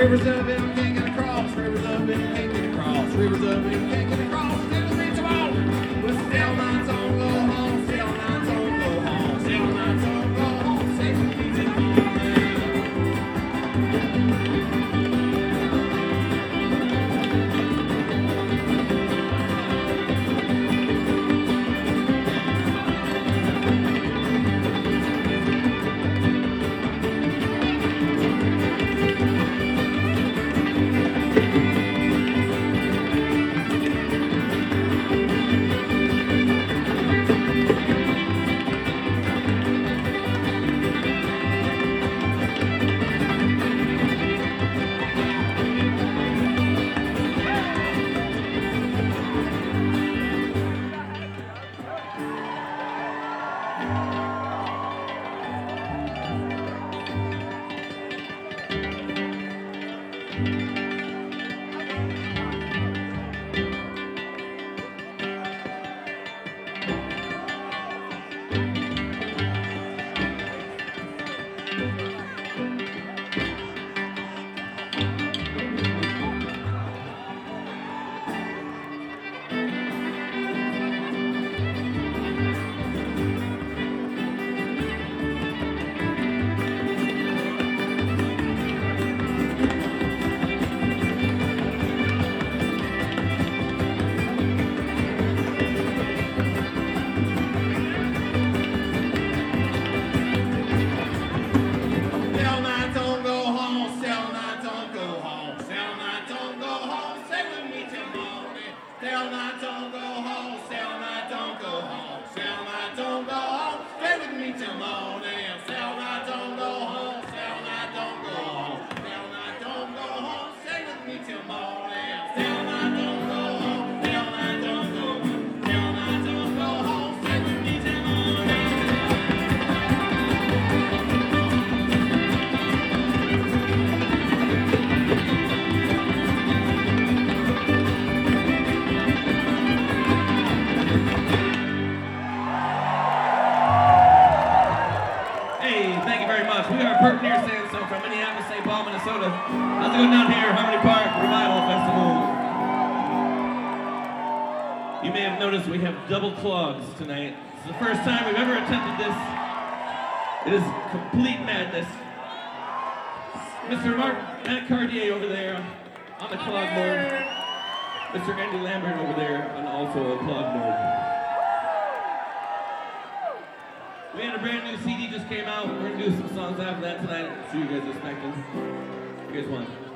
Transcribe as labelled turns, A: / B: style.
A: Rivers of it, can't get across. Rivers of it, can't get across. Rivers of it, can't get across. Till the reach them all. But still not on go home. Still not on go home. Still not on go home. Say we need to go home.
B: From Minneapolis, St. Paul, Minnesota. How's it going down here? Harmony Park Revival Festival. You may have noticed we have double clogs tonight. It's the first time we've ever attempted this. It is complete madness. Mr. Matt Cartier over there on the clog board. Mr. Andy Lambert over there on also a clog board. We had a brand new CD just came out. We're gonna do some songs after that tonight. See you guys expecting. You guys want?